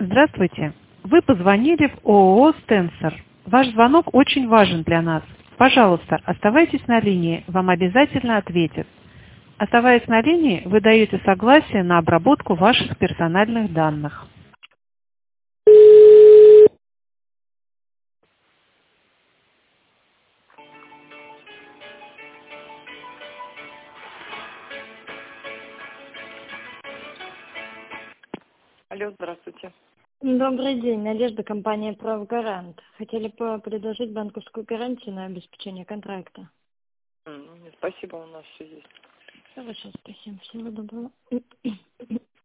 Здравствуйте. Вы позвонили в ООО «Стенсор». Ваш звонок очень важен для нас. Пожалуйста, оставайтесь на линии, вам обязательно ответят. Оставаясь на линии, вы даете согласие на обработку ваших персональных данных. Алло, здравствуйте. Добрый день, Надежда, компания «Правгарант». Хотели бы предложить банковскую гарантию на обеспечение контракта. Спасибо, у нас все есть. Хорошо, спасибо. Всего доброго.